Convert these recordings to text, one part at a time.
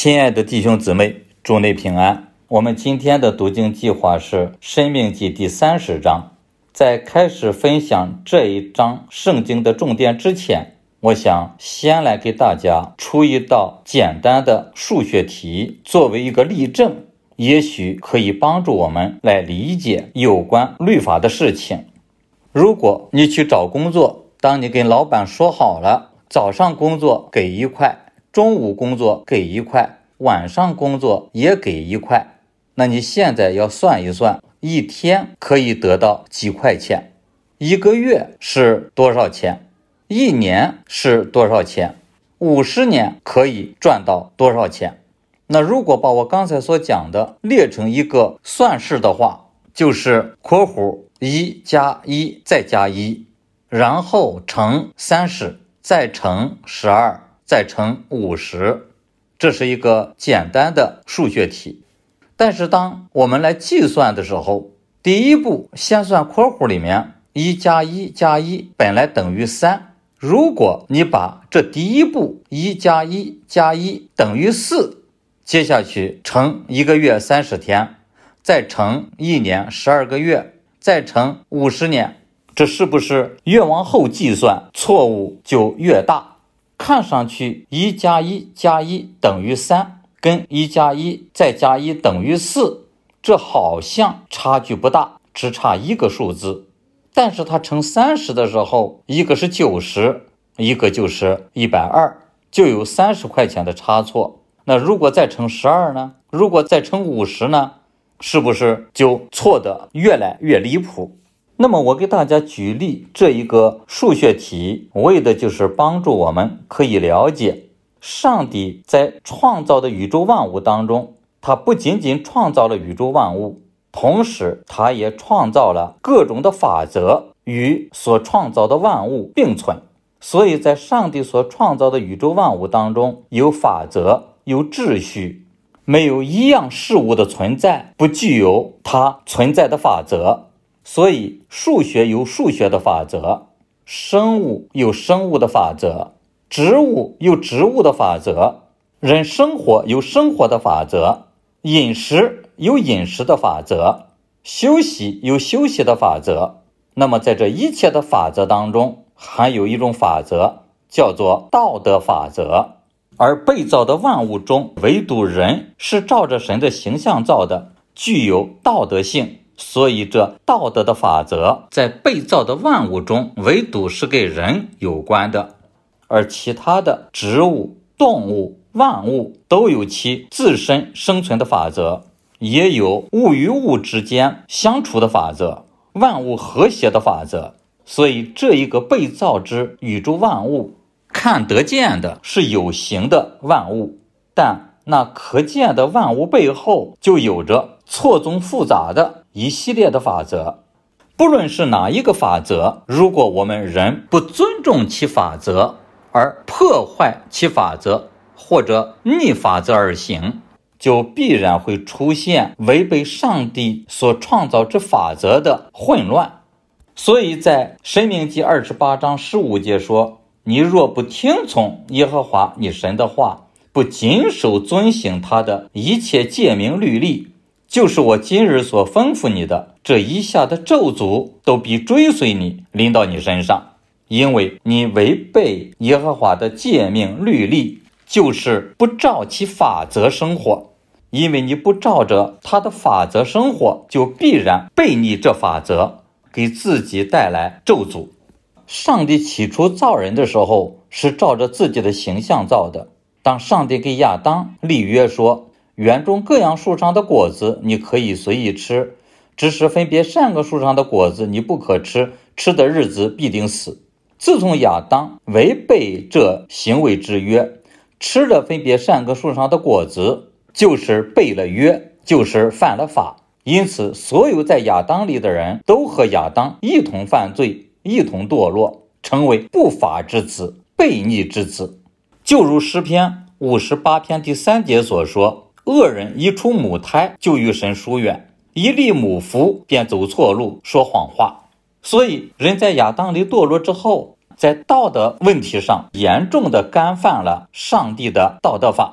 亲爱的弟兄姊妹，祝内平安。我们今天的读经计划是《申命记》第30章。在开始分享这一章圣经的重点之前，我想先来给大家出一道简单的数学题，作为一个例证，也许可以帮助我们来理解有关律法的事情。如果你去找工作，当你跟老板说好了，早上工作给1块，中午工作给1块，晚上工作也给1块，那你现在要算一算，一天可以得到几块钱，1个月是多少钱，1年是多少钱，50年可以赚到多少钱。那如果把我刚才所讲的列成一个算式的话，就是括弧1加1再加1，然后乘30，再乘12，再乘50，这是一个简单的数学题。但是当我们来计算的时候，第一步先算括弧里面1加1加1本来等于3，如果你把这第一步1加1加1等于4，接下去乘1个月30天，再乘1年12个月，再乘50年，这是不是越往后计算错误就越大？看上去1加1加1等于3，跟1加1再加1等于4，这好像差距不大，只差一个数字。但是它乘30的时候，一个是90，一个就是120，就有30块钱的差错。那如果再乘12呢？如果再乘50呢？是不是就错得越来越离谱？那么我给大家举例，这一个数学题为的就是帮助我们可以了解上帝在创造的宇宙万物当中，他不仅仅创造了宇宙万物，同时他也创造了各种的法则与所创造的万物并存。所以在上帝所创造的宇宙万物当中，有法则，有秩序，没有一样事物的存在不具有它存在的法则。所以数学有数学的法则，生物有生物的法则，植物有植物的法则，人生活有生活的法则，饮食有饮食的法则，休息有休息的法则。那么在这一切的法则当中，还有一种法则叫做道德法则。而被造的万物中，唯独人是照着神的形象造的，具有道德性。所以这道德的法则在被造的万物中唯独是跟人有关的，而其他的植物、动物、万物都有其自身生存的法则，也有物与物之间相处的法则，万物和谐的法则。所以这一个被造之宇宙万物，看得见的是有形的万物，但那可见的万物背后就有着错综复杂的一系列的法则。不论是哪一个法则，如果我们人不尊重其法则，而破坏其法则，或者逆法则而行，就必然会出现违背上帝所创造之法则的混乱。所以在申命记28章15节说，你若不听从耶和华你神的话，不谨守遵行他的一切诫命律例，就是我今日所吩咐你的，这以下的咒诅都必追随你，临到你身上。因为你违背耶和华的诫命律例，就是不照其法则生活。因为你不照着他的法则生活，就必然背逆这法则，给自己带来咒诅。上帝起初造人的时候，是照着自己的形象造的。当上帝给亚当立约说，园中各样树上的果子你可以随意吃，只是分别善恶树上的果子你不可吃，吃的日子必定死。自从亚当违背这行为之约，吃了分别善恶树上的果子，就是背了约，就是犯了法。因此所有在亚当里的人都和亚当一同犯罪，一同堕落，成为不法之子，悖逆之子。就如诗篇58篇第3节所说，恶人一出母胎就与神疏远，一立母腹便走错路，说谎话。所以人在亚当里堕落之后，在道德问题上严重的干犯了上帝的道德法，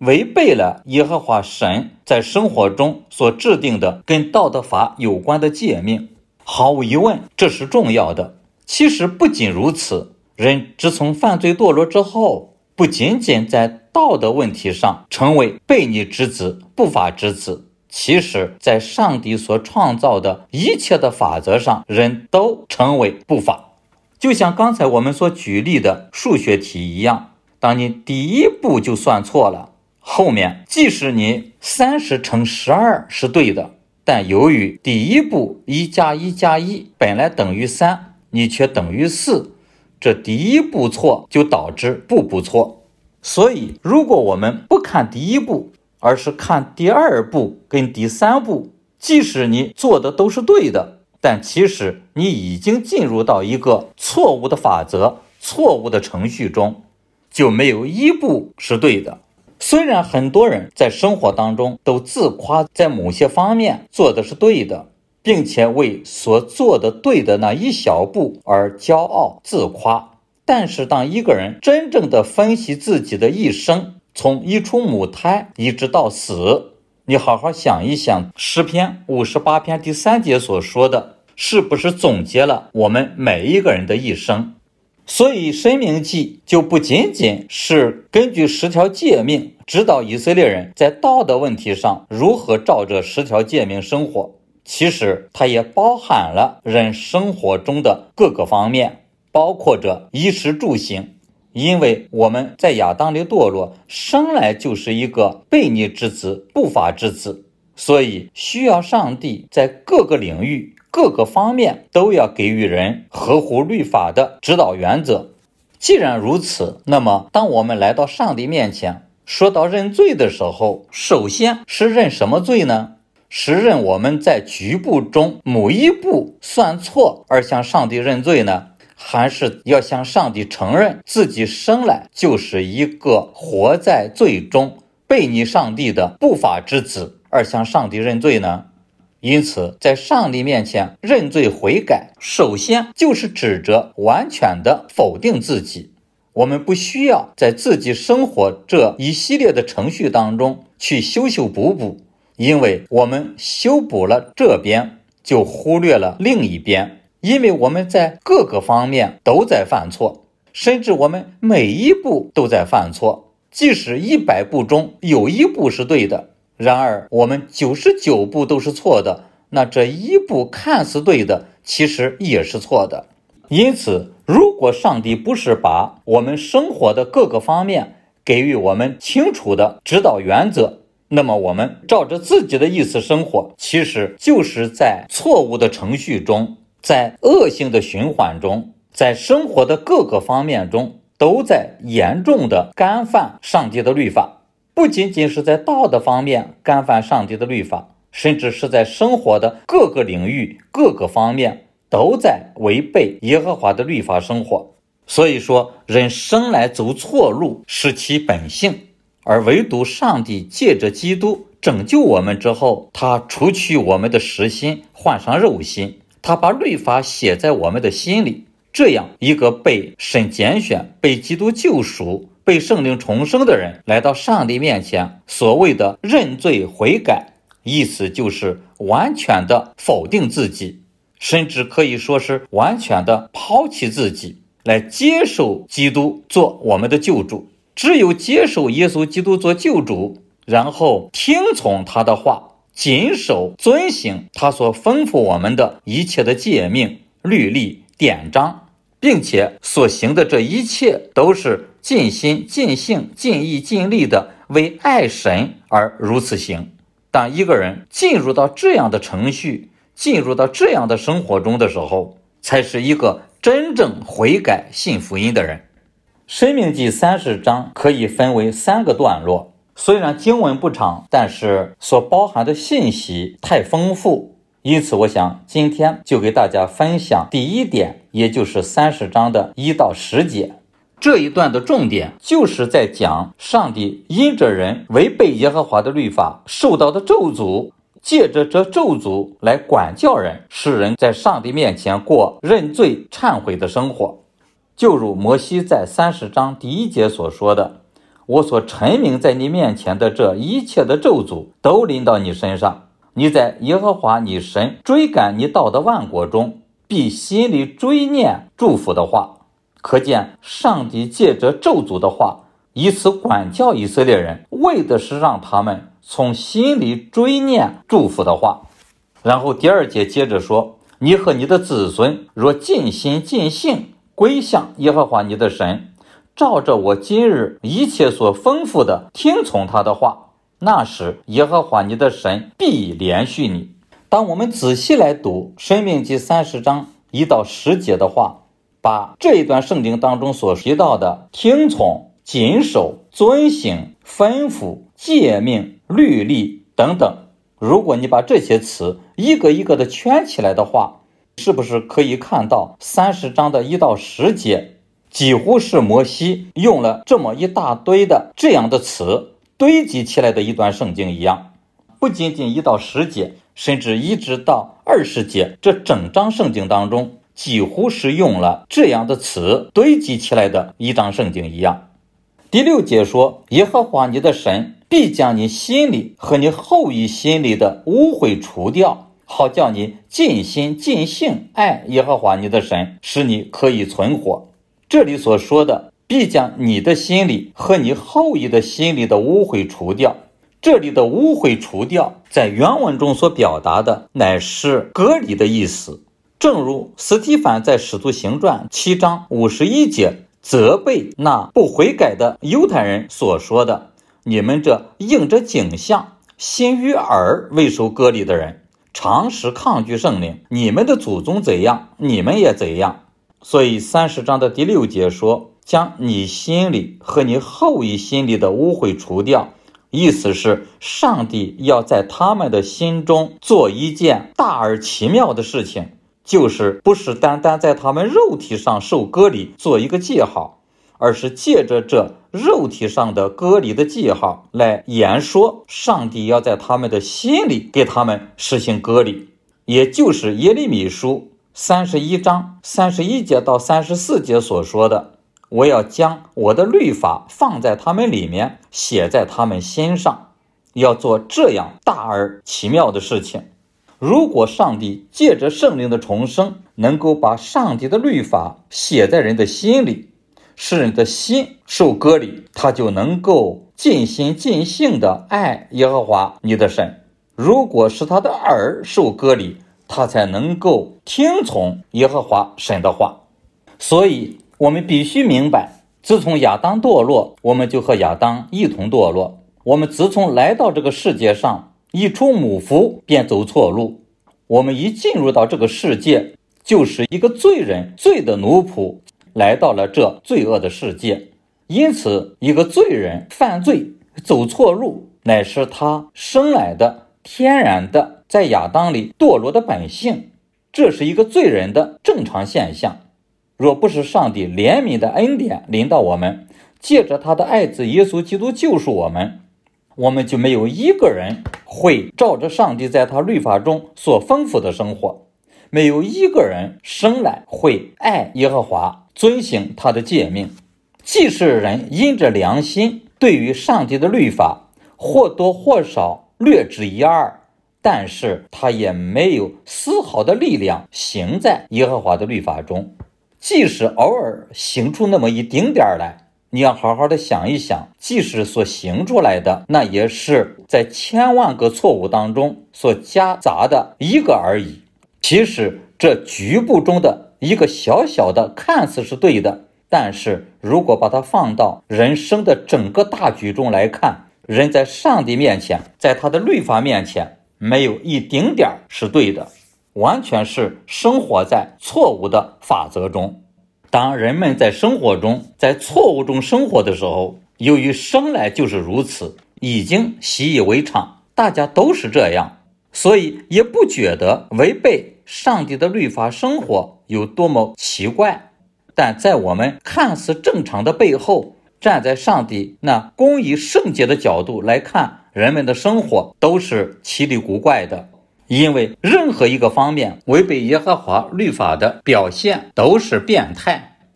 违背了耶和华神在生活中所制定的跟道德法有关的诫命。毫无疑问，这是重要的。其实不仅如此，人自从犯罪堕落之后，不仅仅在道德问题上成为悖逆之子、不法之子，其实在上帝所创造的一切的法则上，人都成为不法。就像刚才我们所举例的数学题一样，当你第一步就算错了，后面即使你30乘12是对的，但由于第一步1加1加1本来等于3，你却等于4，这第一步错就导致步步错。所以如果我们不看第一步，而是看第二步跟第三步，即使你做的都是对的，但其实你已经进入到一个错误的法则、错误的程序中，就没有一步是对的。虽然很多人在生活当中都自夸在某些方面做的是对的，并且为所做的对的那一小步而骄傲自夸，但是当一个人真正的分析自己的一生，从一出母胎一直到死，你好好想一想诗篇58篇第3节所说的，是不是总结了我们每一个人的一生？所以申命记就不仅仅是根据10条诫命指导以色列人在道德问题上如何照着10条诫命生活，其实它也包含了人生活中的各个方面，包括着衣食住行。因为我们在亚当里堕落，生来就是一个悖逆之子、不法之子，所以需要上帝在各个领域、各个方面都要给予人合乎律法的指导原则。既然如此，那么当我们来到上帝面前，说到认罪的时候，首先是认什么罪呢？是认我们在局部中某一步算错而向上帝认罪呢？还是要向上帝承认自己生来就是一个活在罪中、悖逆上帝的不法之子，而向上帝认罪呢？因此在上帝面前认罪悔改，首先就是指着完全的否定自己。我们不需要在自己生活这一系列的程序当中去修修补补，因为我们修补了这边，就忽略了另一边。因为我们在各个方面都在犯错，甚至我们每一步都在犯错，即使100步中有一步是对的，然而我们99步都是错的，那这一步看似对的，其实也是错的。因此，如果上帝不是把我们生活的各个方面给予我们清楚的指导原则，那么我们照着自己的意思生活，其实就是在错误的程序中，在恶性的循环中，在生活的各个方面中都在严重的干犯上帝的律法。不仅仅是在道德方面干犯上帝的律法，甚至是在生活的各个领域、各个方面都在违背耶和华的律法生活。所以说，人生来走错路是其本性，而唯独上帝借着基督拯救我们之后，他除去我们的实心，换上肉心，他把律法写在我们的心里。这样一个被神拣选、被基督救赎、被圣灵重生的人来到上帝面前，所谓的认罪悔改，意思就是完全的否定自己，甚至可以说是完全的抛弃自己，来接受基督做我们的救主。只有接受耶稣基督做救主，然后听从他的话，谨守遵行他所吩咐我们的一切的诫命、律例、典章，并且所行的这一切都是尽心、尽性、尽意、尽力的为爱神而如此行。当一个人进入到这样的程序，进入到这样的生活中的时候，才是一个真正悔改信福音的人。申命记30章可以分为3个段落，虽然经文不长，但是所包含的信息太丰富，因此我想今天就给大家分享第一点，也就是30章的1到10节。这一段的重点就是在讲上帝因着人违背耶和华的律法受到的咒诅，借着这咒诅来管教人，使人在上帝面前过认罪忏悔的生活。就如摩西在30章第1节所说的， 我所陈明在你面前的这一切的咒诅都临到你身上。你在耶和华你神追赶你到的万国中，必心里追念祝福的话。可见上帝借着咒诅的话，以此管教以色列人，为的是让他们从心里追念祝福的话。然后第2节接着说，你和你的子孙若尽心尽性归向耶和华你的神，照着我今日一切所吩咐的听从他的话，那时耶和华你的神必怜恤你。当我们仔细来读申命记30章1到10节的话，把这一段圣经当中所提到的听从、谨守、遵行、吩咐、诫命、律例等等，如果你把这些词一个一个的圈起来的话，是不是可以看到30章的1到10节几乎是摩西用了这么一大堆的这样的词堆积起来的一段圣经一样？不仅仅1到10节，甚至一直到20节，这整章圣经当中几乎是用了这样的词堆积起来的一章圣经一样。第6节说，耶和华你的神必将你心里和你后裔心里的污秽除掉，好叫你尽心尽性爱耶和华你的神，使你可以存活。这里所说的必将你的心里和你后裔的心里的污秽除掉，这里的污秽除掉在原文中所表达的乃是割礼的意思。正如司提反在使徒行传7章51节责备那不悔改的犹太人所说的，你们这应着景象心于耳未受割礼的人，常时抗拒圣灵，你们的祖宗怎样，你们也怎样。所以30章的第6节说，将你心里和你后裔心里的污秽除掉，意思是上帝要在他们的心中做一件大而奇妙的事情，就是不是单单在他们肉体上受割礼做一个记号，而是借着这肉体上的割礼的记号来言说上帝要在他们的心里给他们实行割礼。也就是耶利米书31章31节到34节所说的，我要将我的律法放在他们里面，写在他们心上，要做这样大而奇妙的事情。如果上帝借着圣灵的重生，能够把上帝的律法写在人的心里，使人的心受割礼，他就能够尽心尽性的爱耶和华你的神。如果是他的耳受割礼，他才能够听从耶和华神的话。所以我们必须明白，自从亚当堕落，我们就和亚当一同堕落。我们自从来到这个世界上，一出母腹便走错路。我们一进入到这个世界，就是一个罪人，罪的奴仆，来到了这罪恶的世界。因此一个罪人犯罪走错路，乃是他生来的天然的在亚当里堕落的本性，这是一个罪人的正常现象。若不是上帝怜悯的恩典临到我们，借着他的爱子耶稣基督救赎我们，我们就没有一个人会照着上帝在他律法中所吩咐的生活，没有一个人生来会爱耶和华，遵行他的诫命。即使人因着良心对于上帝的律法或多或少略知一二，但是他也没有丝毫的力量行在耶和华的律法中。即使偶尔行出那么一丁点来，你要好好的想一想，即使所行出来的，那也是在千万个错误当中所夹杂的一个而已。其实这局部中的一个小小的看似是对的，但是如果把它放到人生的整个大局中来看，人在上帝面前，在他的律法面前，没有一丁点是对的，完全是生活在错误的法则中。当人们在生活中在错误中生活的时候，由于生来就是如此，已经习以为常，大家都是这样，所以也不觉得违背上帝的律法生活有多么奇怪。但在我们看似正常的背后，站在上帝那公义圣洁的角度来看，人们的生活都是奇里古怪的。因为任何一个方面违背耶和华律法的表现都是变态，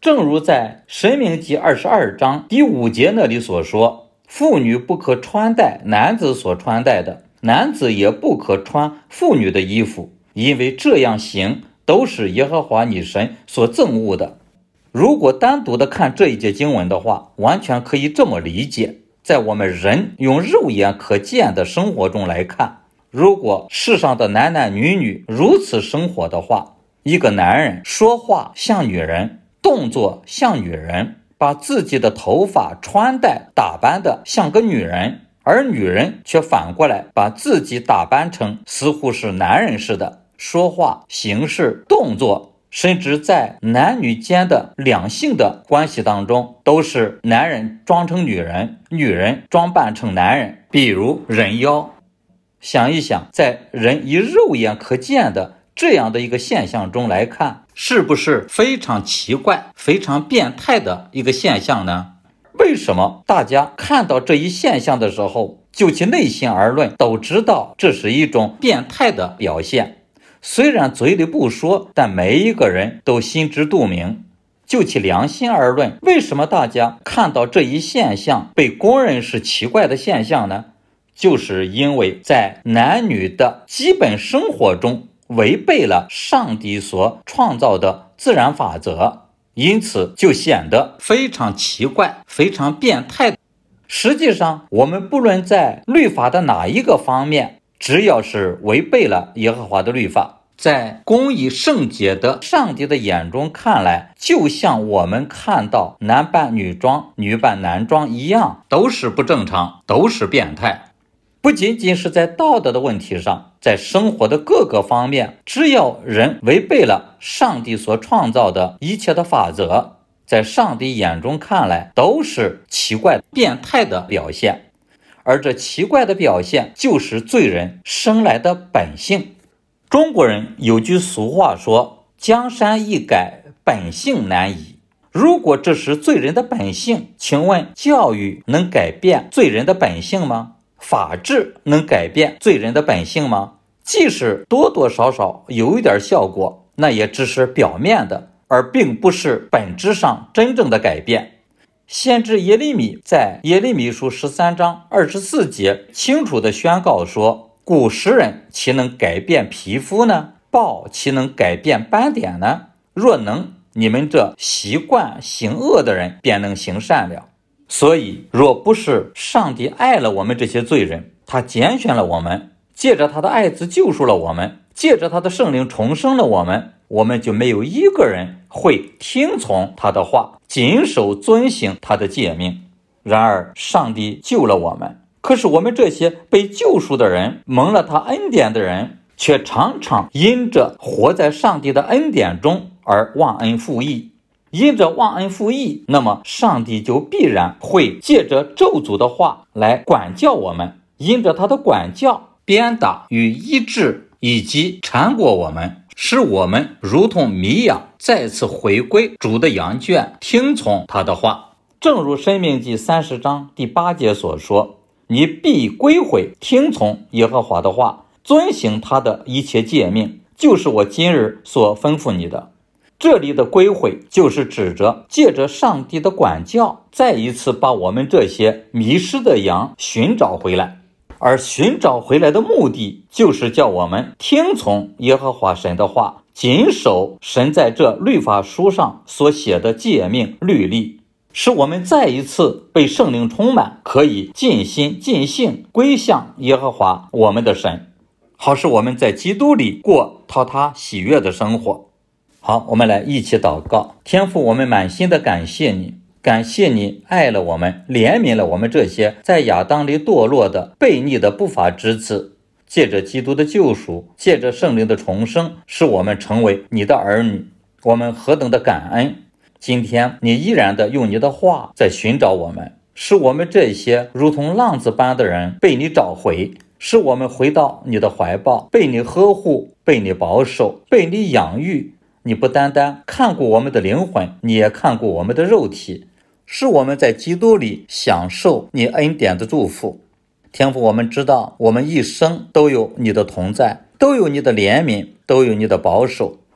正如在申命记22章第5节那里所说，妇女不可穿戴男子所穿戴的，男子也不可穿妇女的衣服，因为这样行都是耶和华你神所憎恶的。如果单独的看这一节经文的话，完全可以这么理解，在我们人用肉眼可见的生活中来看，如果世上的男男女女如此生活的话，一个男人说话像女人，动作像女人，把自己的头发穿戴打扮的像个女人，而女人却反过来把自己打扮成似乎是男人似的，说话行事动作，甚至在男女间的两性的关系当中，都是男人装成女人，女人装扮成男人，比如人妖。想一想，在人以肉眼可见的这样的一个现象中来看，是不是非常奇怪非常变态的一个现象呢？为什么大家看到这一现象的时候，就其内心而论都知道这是一种变态的表现？虽然嘴里不说，但每一个人都心知肚明。就其良心而论，为什么大家看到这一现象被公认是奇怪的现象呢？就是因为在男女的基本生活中违背了上帝所创造的自然法则，因此就显得非常奇怪非常变态。实际上我们不论在律法的哪一个方面，只要是违背了耶和华的律法，在公义圣洁的上帝的眼中看来，就像我们看到男扮女装女扮男装一样，都是不正常，都是变态。不仅仅是在道德的问题上，在生活的各个方面，只要人违背了上帝所创造的一切的法则，在上帝眼中看来都是奇怪变态的表现。而这奇怪的表现就是罪人生来的本性。中国人有句俗话说，江山易改，本性难移。如果这是罪人的本性，请问教育能改变罪人的本性吗？法治能改变罪人的本性吗？即使多多少少有一点效果，那也只是表面的，而并不是本质上真正的改变。先知耶利米在耶利米书13章24节清楚地宣告说，古时人岂能改变皮肤呢？豹岂能改变斑点呢？若能，你们这习惯行恶的人便能行善了。所以若不是上帝爱了我们这些罪人，他拣选了我们，借着他的爱子救赎了我们，借着他的圣灵重生了我们，我们就没有一个人会听从他的话，谨守遵行他的诫命。然而上帝救了我们，可是我们这些被救赎的人，蒙了他恩典的人，却常常因着活在上帝的恩典中而忘恩负义。因着忘恩负义，那么上帝就必然会借着咒诅的话来管教我们，因着他的管教、鞭打与医治以及缠裹我们，使我们如同迷羊，再次回归主的羊圈，听从他的话。正如申命记30章第8节所说，你必归回听从耶和华的话，遵行他的一切诫命，就是我今日所吩咐你的。这里的归回就是指着借着上帝的管教，再一次把我们这些迷失的羊寻找回来。而寻找回来的目的，就是叫我们听从耶和华神的话，谨守神在这律法书上所写的诫命律例，使我们再一次被圣灵充满，可以尽心尽性归向耶和华我们的神，好使我们在基督里过讨他喜悦的生活。好，我们来一起祷告。天父，我们满心的感谢你，感谢你爱了我们，怜悯了我们这些在亚当里堕落的悖逆的不法之子，借着基督的救赎，借着圣灵的重生，使我们成为你的儿女。我们何等的感恩！今天你依然的用你的话在寻找我们，使我们这些如同浪子般的人被你找回，使我们回到你的怀抱，被你呵护，被你保守，被你养育。你不单单看顾我们的灵魂，你也看顾我们的肉体，使我们在基督里享受你恩典的祝福。天父，我们知道我们一生都有你的同在，都有你的怜悯，都有你的保守。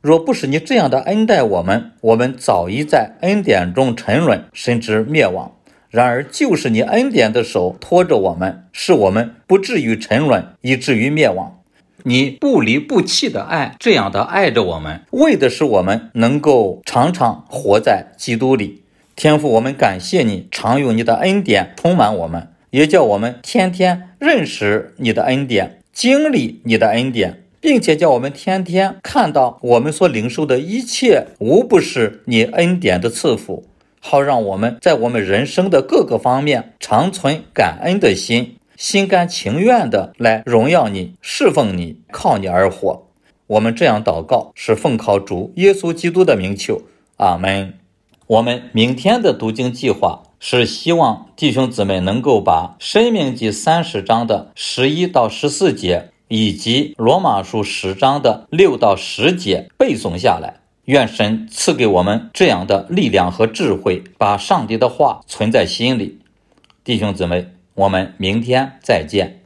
若不是你这样的恩待我们，我们早已在恩典中沉沦，甚至灭亡。然而就是你恩典的手托着我们，使我们不至于沉沦，以至于灭亡。你不离不弃的爱，这样的爱着我们，为的是我们能够常常活在基督里。天父，我们感谢你，常用你的恩典充满我们，也叫我们天天认识你的恩典，经历你的恩典，并且叫我们天天看到我们所领受的一切无不是你恩典的赐福，好让我们在我们人生的各个方面常存感恩的心，心甘情愿的来荣耀你，侍奉你，靠你而活。我们这样祷告是奉靠主耶稣基督的名求，阿们。我们明天的读经计划是希望弟兄姊妹能够把申命记30章的11到14节以及罗马书10章的6到10节背诵下来。愿神赐给我们这样的力量和智慧，把上帝的话存在心里。弟兄姊妹，我们明天再见。